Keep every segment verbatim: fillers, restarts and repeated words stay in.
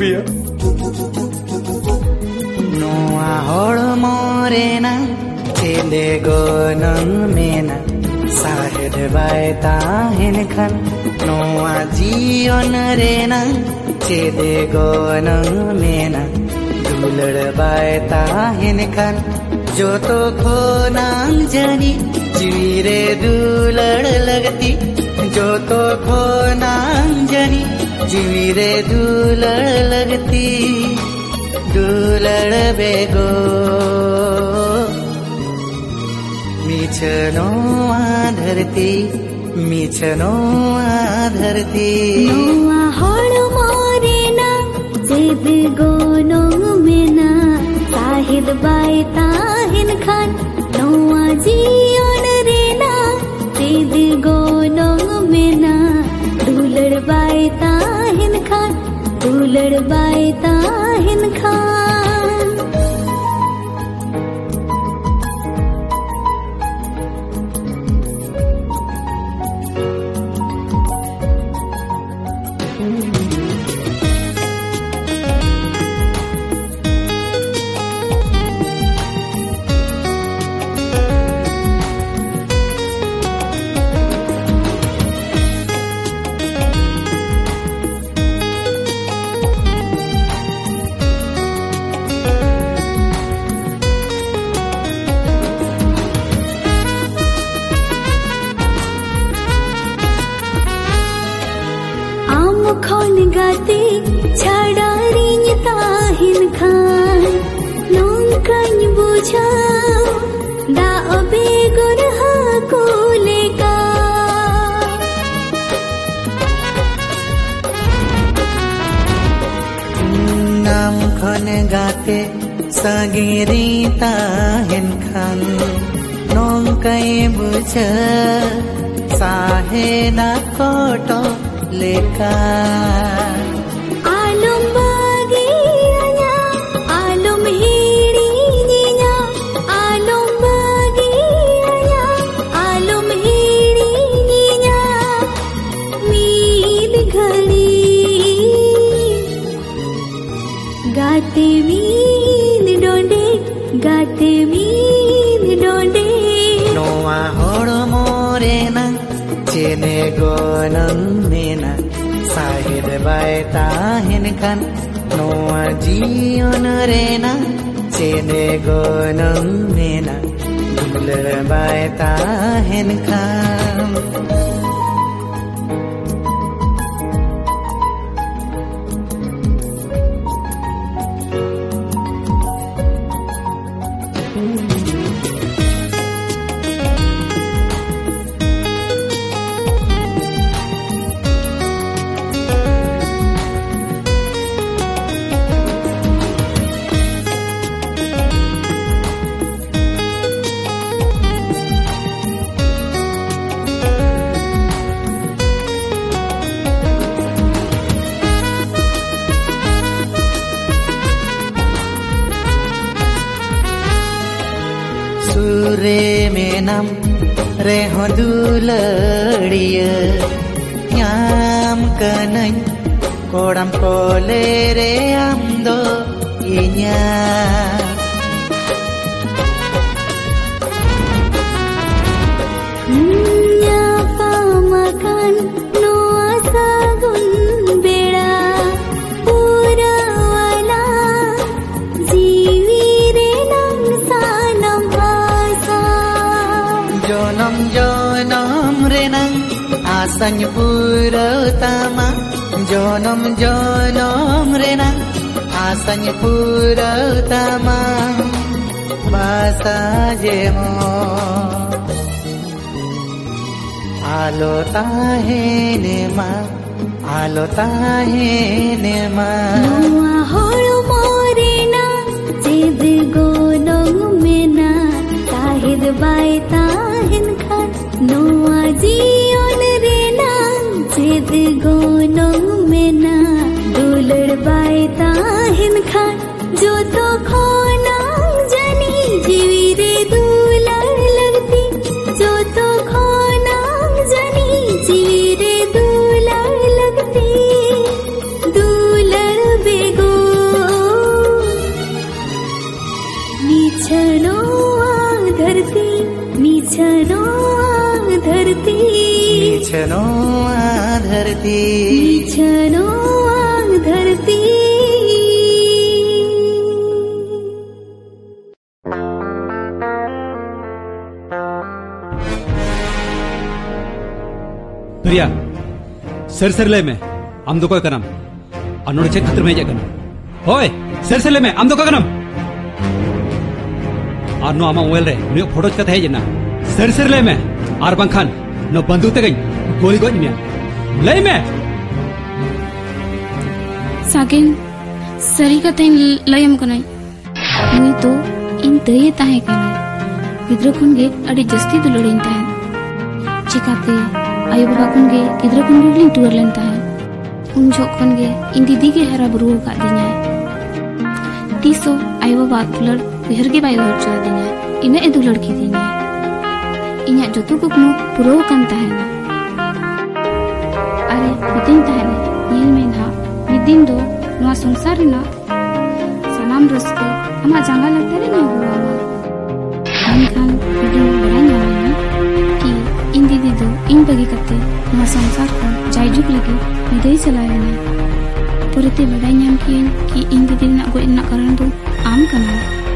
भैया नोआ होड़ मोरेना चेले गोनंग मेना साहेद बायता हिनखन नोआ जीवन रेना चेले गोनंग मेना दुलड़ बायता हिनखन जो तो खोनांग जनी जीरे दुलड़ लगती जो तो खोनांग जनी जीरे दुलड़ लगती दुलड़ बेगो मिछनो धरती मिछनो धरती नोआ होड़ मोरेना जेद गोनो मेना साहिद बायता हिनखन नोआ जीवन रेना जेद गोनो मेना दुलड़ बायता हिनखन दुलड़ बायता हिनखन खोन गाते छाड़ा रिंजता हिनखन नोंकन बुझा दा अबे गुरहा को लेका नाम खन गाते सगिरीता हिनखन नोंकई बुझा साहे ना कोटो लेका आलम बागिया आलम हिड़ीया आलम बागिया आलम हिड़ीया मीद घड़ी गाते मीद डोंडे गाते मीद डोंडे नोआ होड़ मोरेना चेने गोनंग मेना साहिद बायता हिनखन नोआ जीवन रेना चेने गोनंग मेना दुलड़ बायता हिनखन सुरे में नम रे हो दुलड़िया याम कनई कोड़म कोले रे आम दो इन्या आसंग पुरतमा जोनम जोनम रेना आसंग पुरतमा बासा जेमो आलो ताहे नेमा आलो ताहे नेमा नोआ होड़ मोरेना जेद गोनंग मेना साहिद बायता हिनखन नोआ जीवन रेना जेद गोनंग मेना दुलड़ बायता हिनखन जो तो खोनांग जनी जीवी रे दुलड़ लगती जो तो खोनांग जनी जीवी रे दुलड़ लगती दुलड़ बेगो बिछनोआ धरती बिछनोआ धरती प्रिया सर सर ले में आम दो कोई करम अनोड़ चेक खतर में जे कना होय सर सर ले में आम दो कोई करम आर नो आमा मोबाइल रे नुय फोटो चिका थाहे जना सर सर ले में आर बंखान नो बंदूक ते गई गोली गोज मिया ले में सागिन सरी का तेन लयम कनाई नुई तो इन दये ताहे कना गिद्रो खुन गे अड़ी जस्ती दुलड़िन ताहे चिकाते आयो बाबा कुन गे गिद्रो कुन लिन टूर लेन ताहे उन जोक कुन गे इन दीदी के हरा बुरू का दिना तीसो आयो बाबा दुलड़ उहर गे बाय उहर चो दिना इने ए दुलड़ की दिना इन्या जतो कुकमु पुरो कन ताहे अरे बितिन ताहे नील में ना मिदिन दो नवा संसार ना सनाम रस्के अमा जांगा लगता रे ना हुआ खान बिदिन बड़ा ना कि इन दीदी दो इन बगी कते नवा संसार को जायजुक लगे विदेश चलाया ना पुरते बड़ा नाम किए कि इन दीदी ना गो इना कारण दो आम कना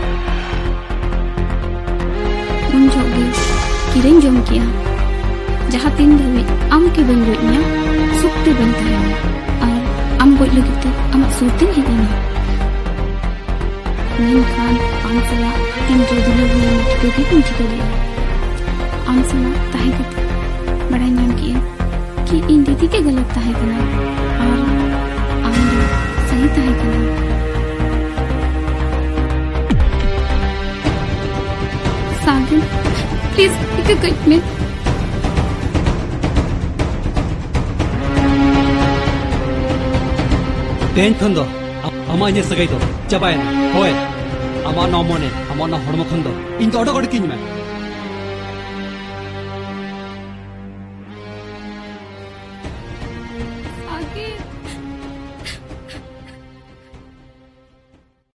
उन जोगे किरें जोम किया जहाँ तीन धवी आम के बन गोइया सुक्ते बनता है और आम गोइ लगिते आम सुतिन ही देना मेनखान आम सला तीन जो दुलर हुए टिके कुन चिका दिया आम सला ताहे कते बड़ा नाम किए कि इन दीदी के गलत ताहे कना और आम दो सही ताहे कना सागिन प्लीज इके गई में तेन खन दो आमा इने सगाई दो चबाय होय आमा नमोने आमा न हरमो खन दो इन तो अडक अडकिन में